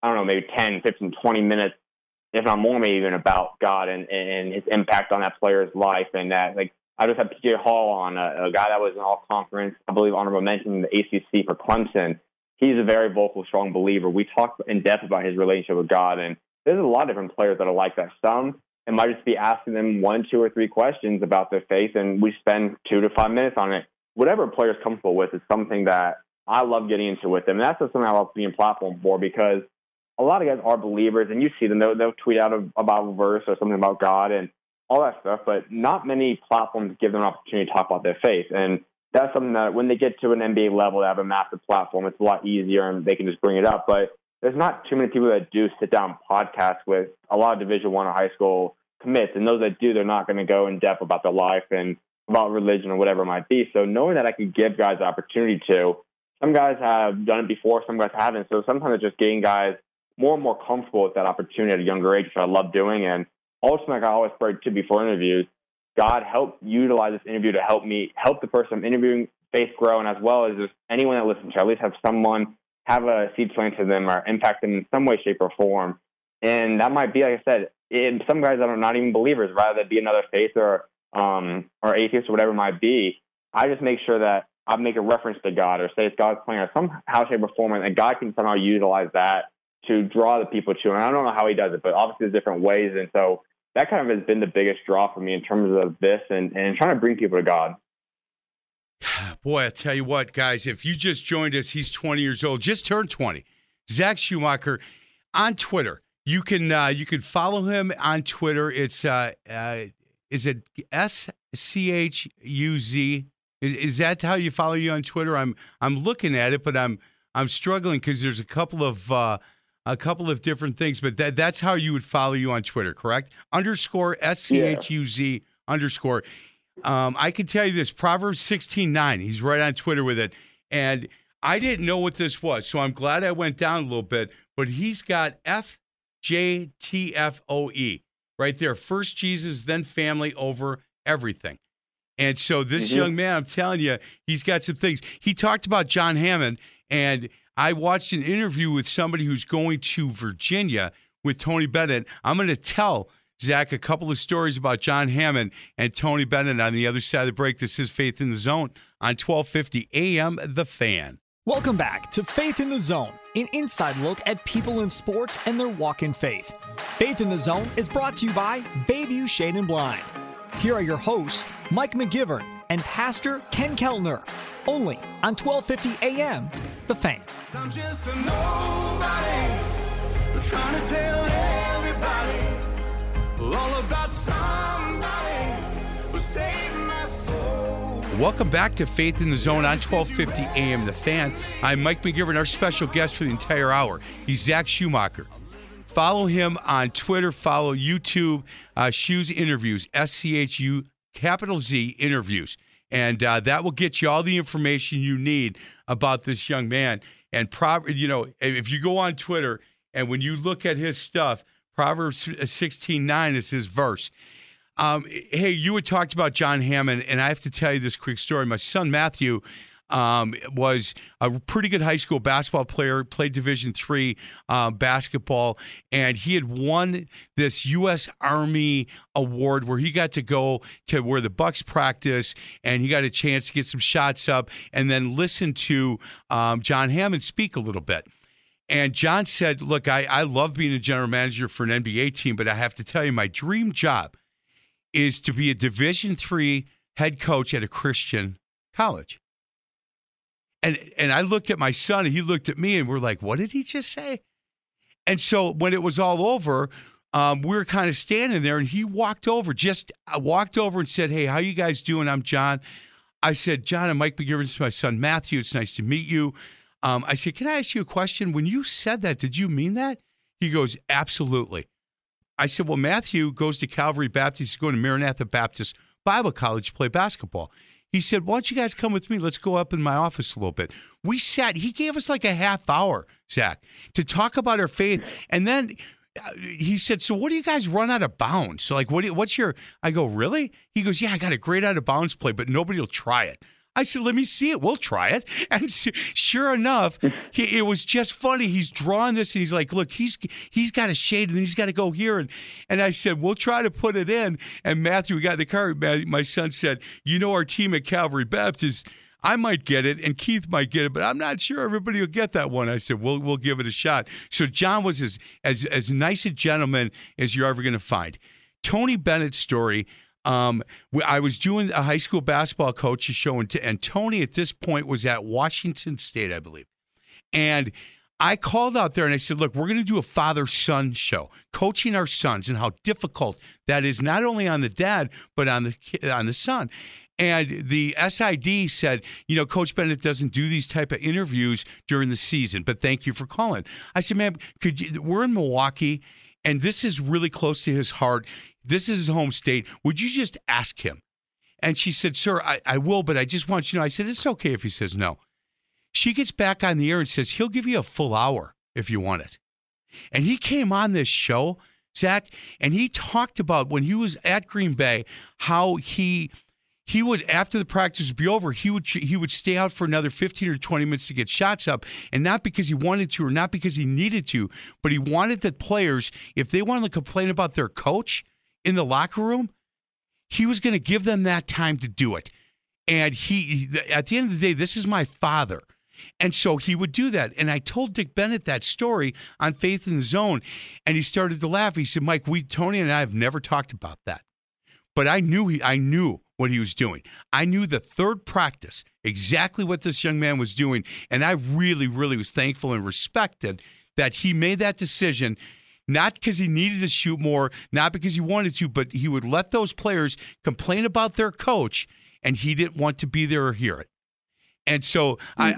I don't know, maybe 10, 15, 20 minutes, if not more, maybe even about God and his impact on that player's life. And that, like, I just had PJ Hall on, a guy that was an all-conference, I believe, honorable mention in the ACC for Clemson. He's a very vocal, strong believer. We talked in depth about his relationship with God, and there's a lot of different players that are like that. Some, it might just be asking them 1, 2, or 3 questions about their faith, and we spend 2 to 5 minutes on it. Whatever a player's comfortable with is something that I love getting into with them. And that's just something I love being platform for, because a lot of guys are believers, and you see them. They'll tweet out a Bible verse or something about God and all that stuff, but not many platforms give them an opportunity to talk about their faith. And that's something that when they get to an NBA level, they have a massive platform. It's a lot easier, and they can just bring it up. But there's not too many people that do sit down podcasts with a lot of Division I or high school commits. And those that do, they're not going to go in depth about their life and about religion or whatever it might be. So knowing that I could give guys the opportunity to, some guys have done it before, some guys haven't. So sometimes it's just getting guys more and more comfortable with that opportunity at a younger age, which I love doing. And ultimately, like I always pray too before interviews, God, help utilize this interview to help the person I'm interviewing faith grow, and as well as just anyone that listens to, at least have someone have a seed planted to them or impact them in some way, shape, or form. And that might be, like I said, some guys that are not even believers, rather than be another faith or atheist or whatever it might be. I just make sure that I make a reference to God or say it's God's plan or somehow, shape, or form, and God can somehow utilize that to draw the people to him. And I don't know how he does it, but obviously there's different ways. And so that kind of has been the biggest draw for me in terms of this and trying to bring people to God.
Boy, I tell you what, guys, if you just joined us, he's 20 years old, just turned 20. Zach Schumacher on Twitter. You can follow him on Twitter. It's is it SCHUZ? Is that how you follow you on Twitter? I'm looking at it, but I'm struggling because there's a couple of different things, but that's how you would follow you on Twitter, correct? _ SCHUZ _. I can tell you this, Proverbs 16:9. He's right on Twitter with it. And I didn't know what this was, so I'm glad I went down a little bit. But he's got FJTFOE right there. First Jesus, then family over everything. And so this young man, I'm telling you, he's got some things. He talked about John Hammond, and I watched an interview with somebody who's going to Virginia with Tony Bennett. I'm going to tell Zach a couple of stories about John Hammond and Tony Bennett on the other side of the break. This is Faith in the Zone on 1250 AM The Fan.
Welcome back to Faith in the Zone, an inside look at people in sports and their walk in faith. Faith in the Zone is brought to you by Bayview Shade and Blind. Here are your hosts, Mike McGivern and Pastor Ken Keltner, only on 1250 AM The Fan.
I'm just a nobody, trying to tell everybody all about somebody who saved my soul.
Welcome back to Faith in the Zone on 1250 AM The Fan. I'm Mike McGivern, our special guest for the entire hour. He's Zach Schumacher. Follow him on Twitter, follow YouTube, Shoes Interviews, SCHU, capital Z Interviews. And that will get you all the information you need about this young man. And, if you go on Twitter and when you look at his stuff, Proverbs 16:9 is his verse. Hey, you had talked about John Hammond, and I have to tell you this quick story. My son, Matthew, was a pretty good high school basketball player, played Division III basketball, and he had won this U.S. Army award where he got to go to where the Bucks practice, and he got a chance to get some shots up and then listen to John Hammond speak a little bit. And John said, look, I love being a general manager for an NBA team, but I have to tell you, my dream job is to be a Division III head coach at a Christian college. And I looked at my son, and he looked at me, and we're like, what did he just say? And so when it was all over, we were kind of standing there, and he walked over and said, hey, how you guys doing? I'm John. I said, John, I'm Mike McGivern. This is my son, Matthew. It's nice to meet you. I said, can I ask you a question? When you said that, did you mean that? He goes, absolutely. I said, well, Matthew goes to Calvary Baptist. He's going to Maranatha Baptist Bible College to play basketball. He said, why don't you guys come with me? Let's go up in my office a little bit. We sat. He gave us like a half hour, Zach, to talk about our faith. And then he said, so what do you guys run out of bounds? So like, what's your, I go, really? He goes, yeah, I got a great out of bounds play, but nobody will try it. I said, let me see it. We'll try it. And sure enough, it was just funny. He's drawing this, and he's like, look, he's got a shade, and then he's got to go here. And I said, we'll try to put it in. And Matthew, we got in the car. My son said, our team at Calvary Baptist, I might get it, and Keith might get it, but I'm not sure everybody will get that one. I said, we'll give it a shot. So John was as nice a gentleman as you're ever going to find. Tony Bennett's story. I was doing a high school basketball coach's show, and Tony at this point was at Washington State, I believe. And I called out there and I said, look, we're going to do a father-son show, coaching our sons and how difficult that is, not only on the dad, but on the son. And the SID said, Coach Bennett doesn't do these type of interviews during the season, but thank you for calling. I said, man, we're in Milwaukee, and this is really close to his heart. This is his home state. Would you just ask him? And she said, sir, I will, but I just want you to know. I said, it's okay if he says no. She gets back on the air and says, he'll give you a full hour if you want it. And he came on this show, Zach, and he talked about when he was at Green Bay, how he would, after the practice would be over, he would stay out for another 15 or 20 minutes to get shots up, and not because he wanted to or not because he needed to, but he wanted the players, if they wanted to complain about their coach in the locker room, he was going to give them that time to do it. And he, at the end of the day, this is my father. And so he would do that. And I told Dick Bennett that story on Faith in the Zone, and he started to laugh. He said, Mike, Tony and I have never talked about that. But I knew what he was doing. I knew the third practice, exactly what this young man was doing. And I really, really was thankful and respected that he made that decision, not because he needed to shoot more, not because he wanted to, but he would let those players complain about their coach, and he didn't want to be there or hear it. And so I'm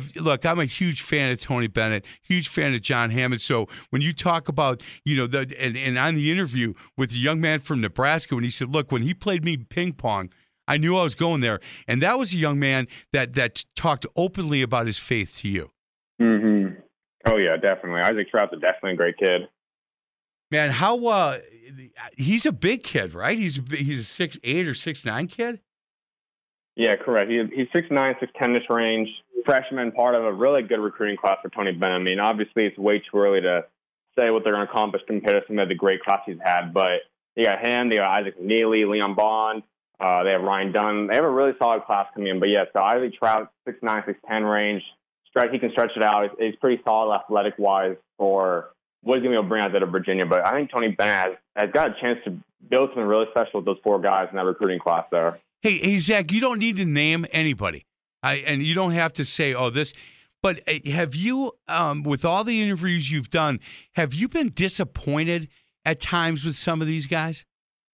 a huge fan of Tony Bennett, huge fan of John Hammond. So when you talk about, and on the interview with the young man from Nebraska, when he said, look, when he played me ping pong, I knew I was going there. And that was a young man that talked openly about his faith to you.
Mm-hmm. Oh, yeah, definitely. Isaac Trout's definitely a great kid.
Man, how he's a big kid, right? He's a 6'8" or 6'9" kid?
Yeah, correct. He's 6'9", 6'10-ish range, freshman, part of a really good recruiting class for Tony Bennett. I mean, obviously it's way too early to say what they're going to accomplish compared to some of the great class he's had, but they got him, they got Isaac Neely, Leon Bond, they have Ryan Dunn. They have a really solid class coming in, but yeah, so Isaac Trout, 6'9", 6'10 range, he can stretch it out. He's pretty solid athletic-wise for what he's going to be able to bring out of Virginia, but I think Tony Bennett has got a chance to build something really special with those four guys in that recruiting class there.
Hey, Zach, you don't need to name anybody, and you don't have to say, this. But have you, with all the interviews you've done, have you been disappointed at times with some of these guys?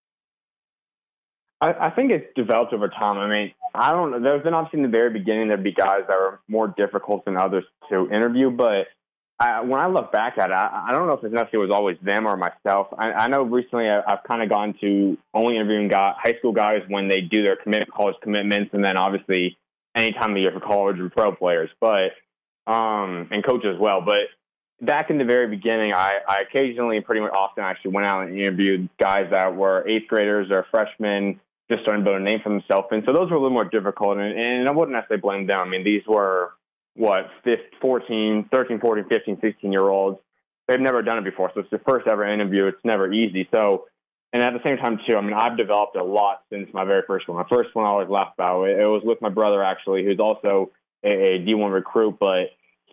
I think it's developed over time. I mean, I don't know. There's been obviously in the very beginning, there'd be guys that were more difficult than others to interview, but when I look back at it, I don't know if it's necessarily was always them or myself. I know recently I've kind of gone to only interviewing high school guys when they do their college commitments, and then obviously any time of the year for college or pro players, but and coaches as well. But back in the very beginning, I occasionally, pretty much often, actually went out and interviewed guys that were 8th graders or freshmen, just starting to build a name for themselves. And so those were a little more difficult, and I wouldn't necessarily blame them. I mean, these were 13, 14, 15, 16-year-olds. They've never done it before, so it's their first ever interview. It's never easy. So, and at the same time, too, I mean, I've developed a lot since my very first one. My first one I always laugh about. It was with my brother, actually, who's also a D1 recruit, but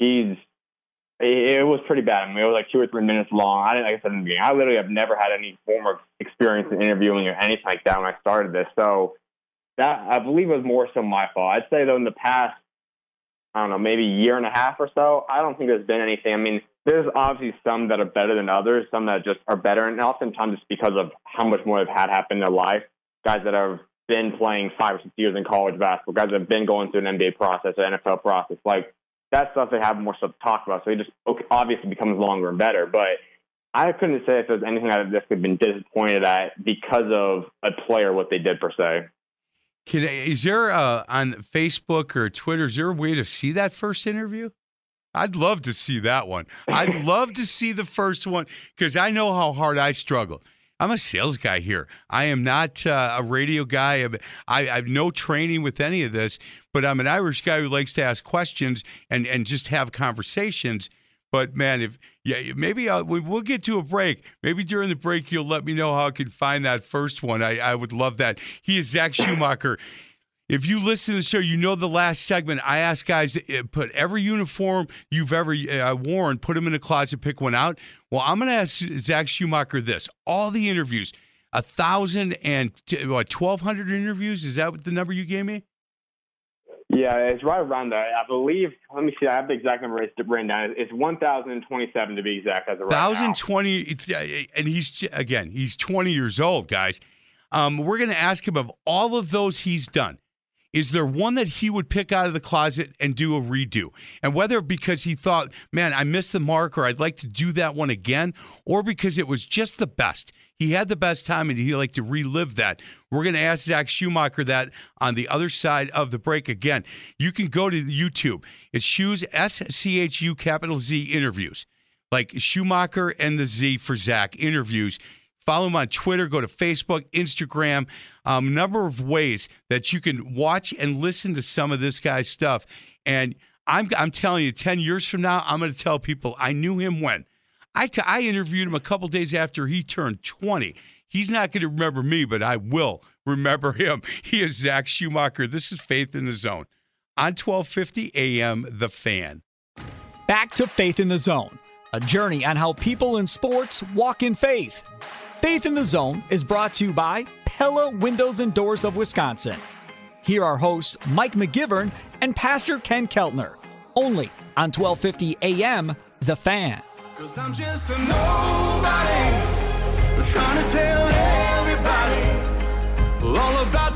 it was pretty bad. I mean, it was like 2 or 3 minutes long. Like I said in the beginning, I literally have never had any form of experience in interviewing or anything like that when I started this. So that, I believe, was more so my fault. I'd say, though, in the past, I don't know, maybe a year and a half or so, I don't think there's been anything. I mean, there's obviously some that are better than others, some that just are better, and oftentimes it's because of how much more they've had happen in their life. Guys that have been playing 5 or 6 years in college basketball, guys that have been going through an NBA process, an NFL process, like that stuff they have more stuff to talk about. So it just obviously becomes longer and better. But I couldn't say if there's anything that this could have been disappointed at because of a player, what they did per se.
Is there on Facebook or Twitter, is there a way to see that first interview? I'd love to see that one. I'd love to see the first one because I know how hard I struggled. I'm a sales guy here. I am not a radio guy. I have no training with any of this, but I'm an Irish guy who likes to ask questions and just have conversations. But, man, maybe we'll get to a break. Maybe during the break you'll let me know how I can find that first one. I would love that. He is Zach Schumacher. If you listen to the show, you know the last segment, I ask guys to put every uniform you've ever worn, put them in a closet, pick one out. Well, I'm going to ask Zach Schumacher this. All the interviews, 1,200 interviews, is that what the number you gave me?
Yeah, it's right around that. I believe, let me see, I have the exact number written down. It's 1,027 to be exact as of right now.
1,020, and he's 20 years old, guys. We're going to ask him of all of those he's done. Is there one that he would pick out of the closet and do a redo? And whether because he thought, man, I missed the mark or I'd like to do that one again, or because it was just the best. He had the best time and he'd like to relive that. We're going to ask Zach Schumacher that on the other side of the break. Again, you can go to YouTube. It's Shoes, SCHU capital Z interviews. Like Schumacher and the Z for Zach interviews. Follow him on Twitter. Go to Facebook, Instagram. Number of ways that you can watch and listen to some of this guy's stuff. And I'm telling you, 10 years from now, I'm going to tell people I knew him when. I interviewed him a couple days after he turned 20. He's not going to remember me, but I will remember him. He is Zach Schumacher. This is Faith in the Zone on 1250 AM The Fan.
Back to Faith in the Zone, a journey on how people in sports walk in faith. Faith in the Zone is brought to you by Pella Windows and Doors of Wisconsin. Here are hosts Mike McGivern and Pastor Ken Keltner, only on 1250 AM The Fan.
'Cause I'm just a nobody, trying to tell everybody all about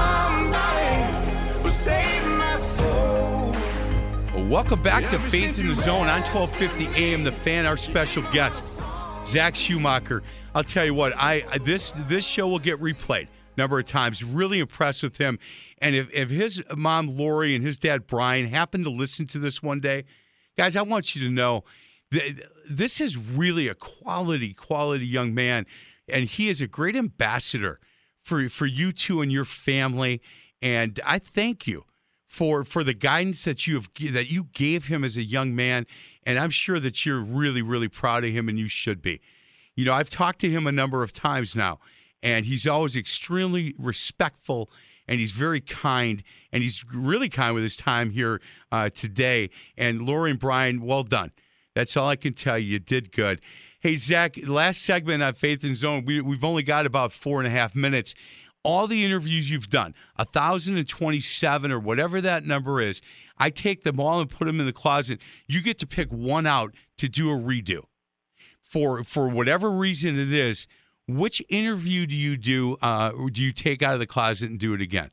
somebody who saved my soul.
Welcome back to Faith in the Zone on 1250 AM The Fan. Our special guest, Zach Schumacher. I'll tell you what, this show will get replayed a number of times. Really impressed with him. And if his mom, Lori, and his dad, Brian, happen to listen to this one day, guys, I want you to know this is really a quality young man. And he is a great ambassador for you two and your family. And I thank you for the guidance that you gave him as a young man. And I'm sure that you're really, really proud of him, and you should be. You know, I've talked to him a number of times now, and he's always extremely respectful, and he's very kind, and he's really kind with his time here today. And Lori and Brian, well done. That's all I can tell you. You did good. Hey, Zach, last segment on Faith in Zone, we've only got about 4.5 minutes. All the interviews you've done, 1,027 or whatever that number is, I take them all and put them in the closet. You get to pick one out to do a redo. For whatever reason it is, which interview do you do? Or do you take out of the closet and do it again?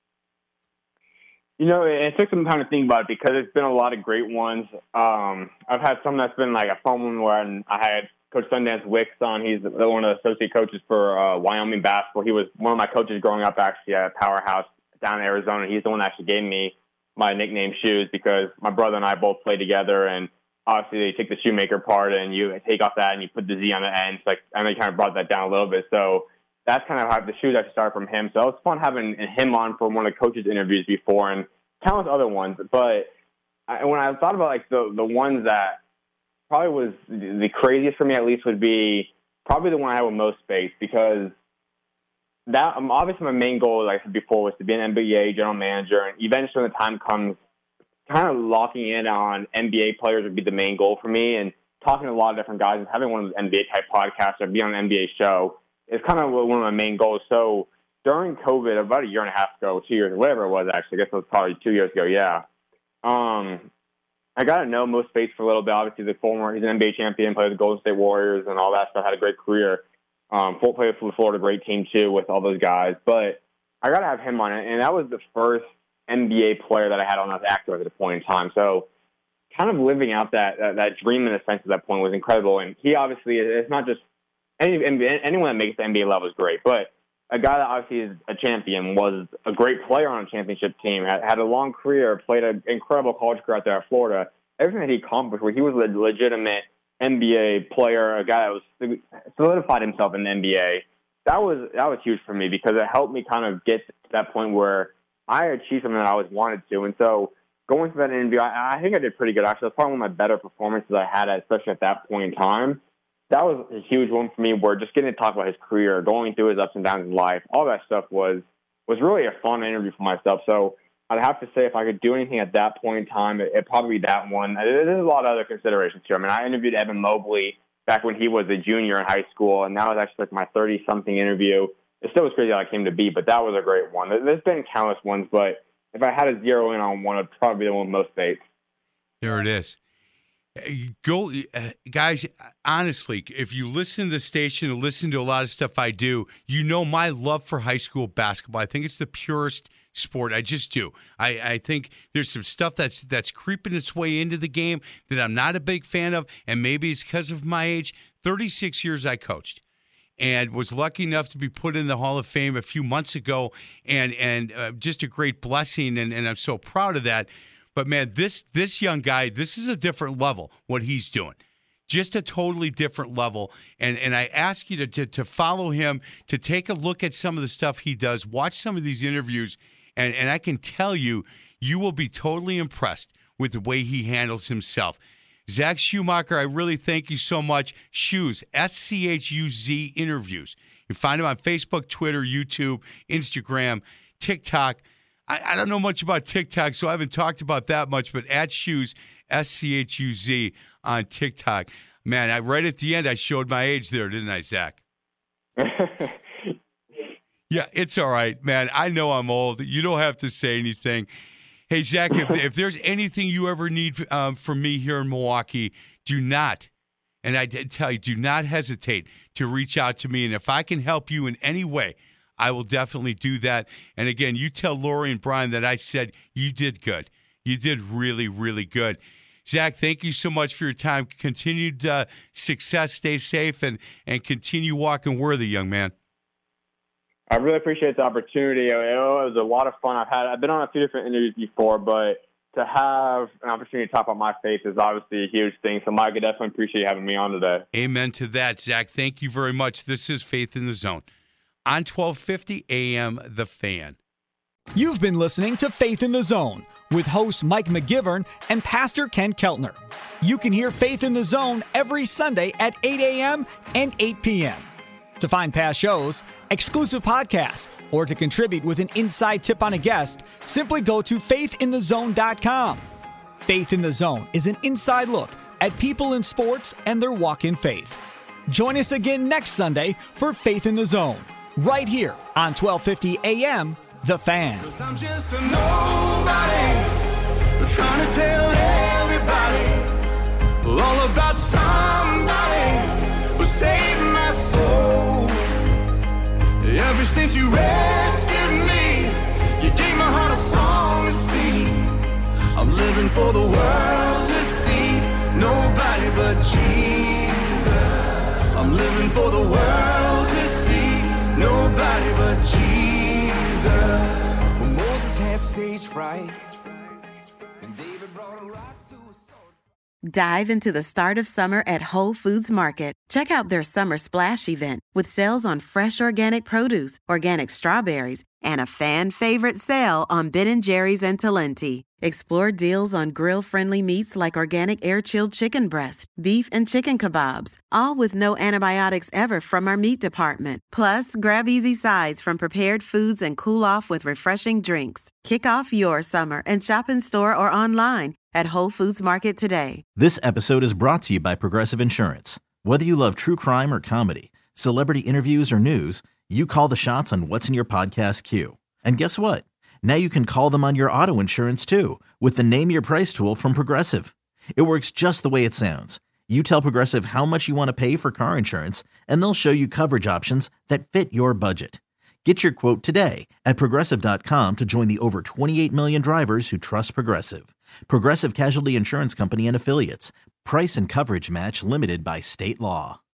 You know, it took some time to think about it because there's been a lot of great ones. I've had some that's been like a fun one where I had Coach Sundance Wicks on. He's one of the associate coaches for Wyoming basketball. He was one of my coaches growing up actually at Powerhouse down in Arizona. He's the one that actually gave me my nickname Shoes because my brother and I both played together, and obviously they take the shoemaker part and you take off that and you put the Z on the end. So I know you kind of brought that down a little bit. So that's kind of how the Shoes actually started from him. So it was fun having him on for one of the coaches' interviews before and countless other ones. But when I thought about like the ones that probably was the craziest for me at least would be probably the one I had with most space because that obviously my main goal, like I said before, was to be an NBA general manager. And eventually when the time comes, kind of locking in on NBA players would be the main goal for me. And talking to a lot of different guys and having one of those NBA-type podcasts or be on an NBA show is kind of one of my main goals. So during COVID, about a year and a half ago, 2 years, whatever it was actually, I guess it was probably 2 years ago, yeah. I got to know Mo Space for a little bit. Obviously, he's an NBA champion, played with the Golden State Warriors and all that stuff, had a great career. Played for the Florida great team, too, with all those guys. But I got to have him on it, and that was the first NBA player that I had on as active at the point in time. So kind of living out that dream in a sense at that point was incredible. And he obviously, it's not just anyone that makes the NBA level is great, but a guy that obviously is a champion, was a great player on a championship team, had a long career, played an incredible college career out there at Florida. Everything that he accomplished, where he was a legitimate NBA player, a guy that was solidified himself in the NBA, that was huge for me because it helped me kind of get to that point where I achieved something that I always wanted to. And so going through that interview, I think I did pretty good. Actually, that's probably one of my better performances I had, especially at that point in time. That was a huge one for me, where just getting to talk about his career, going through his ups and downs in life, all that stuff was really a fun interview for myself. So I'd have to say if I could do anything at that point in time, it'd probably be that one. There's a lot of other considerations here. I mean, I interviewed Evan Mobley back when he was a junior in high school, and that was actually like my 30-something interview. It still was crazy how it came to be, but that was a great one. There's been countless ones, but if I had to zero in on one, it'd probably be the one with most faith.
There it is. Go, guys, honestly, if you listen to the station and listen to a lot of stuff I do, you know my love for high school basketball. I think it's the purest sport. I just do. I think there's some stuff that's creeping its way into the game that I'm not a big fan of, and maybe it's because of my age. 36 years I coached and was lucky enough to be put in the Hall of Fame a few months ago, and just a great blessing, and I'm so proud of that. But, man, this young guy, this is a different level, what he's doing. Just a totally different level. And I ask you to follow him, to take a look at some of the stuff he does, watch some of these interviews, and I can tell you, you will be totally impressed with the way he handles himself. Zach Schumacher, I really thank you so much. Schuz, S-C-H-U-Z interviews. You find him on Facebook, Twitter, YouTube, Instagram, TikTok. I don't know much about TikTok, so I haven't talked about that much, but at Schuz, S-C-H-U-Z on TikTok. Man, right at the end, I showed my age there, didn't I, Zach? Yeah, it's all right, man. I know I'm old. You don't have to say anything. Hey, Zach, if there's anything you ever need from me here in Milwaukee, do not, and I tell you, do not hesitate to reach out to me. And if I can help you in any way, I will definitely do that. And again, you tell Lori and Brian that I said you did good. You did really, really good. Zach, thank you so much for your time. Continued success, stay safe, and continue walking worthy, young man.
I really appreciate the opportunity. It was a lot of fun. I've been on a few different interviews before, but to have an opportunity to talk about my faith is obviously a huge thing. So, Mike, I definitely appreciate you having me on today.
Amen to that, Zach. Thank you very much. This is Faith in the Zone on 1250 AM The Fan.
You've been listening to Faith in the Zone with host Mike McGivern and Pastor Ken Keltner. You can hear Faith in the Zone every Sunday at 8 a.m. and 8 p.m. To find past shows, exclusive podcasts, or to contribute with an inside tip on a guest, simply go to faithinthezone.com. Faith in the Zone is an inside look at people in sports and their walk in faith. Join us again next Sunday for Faith in the Zone, right here on 1250 AM, The Fan.
'Cause I'm just a nobody, trying to tell everybody all about somebody who saved my soul. Ever since you rescued me, you gave my heart a song to sing. I'm living for the world to see, nobody but Jesus. I'm living for the world to see, nobody but Jesus. When Moses had stage fright, and David brought a rock to a sword.
Dive into the start of summer at Whole Foods Market. Check out their Summer Splash event with sales on fresh organic produce, organic strawberries, and a fan-favorite sale on Ben & Jerry's and Talenti. Explore deals on grill-friendly meats like organic air-chilled chicken breast, beef and chicken kebabs, all with no antibiotics ever from our meat department. Plus, grab easy sides from prepared foods and cool off with refreshing drinks. Kick off your summer and shop in store or online at Whole Foods Market today.
This episode is brought to you by Progressive Insurance. Whether you love true crime or comedy, celebrity interviews or news, you call the shots on what's in your podcast queue. And guess what? Now you can call them on your auto insurance too with the Name Your Price tool from Progressive. It works just the way it sounds. You tell Progressive how much you want to pay for car insurance, and they'll show you coverage options that fit your budget. Get your quote today at Progressive.com to join the over 28 million drivers who trust Progressive. Progressive Casualty Insurance Company and Affiliates. Price and coverage match limited by state law.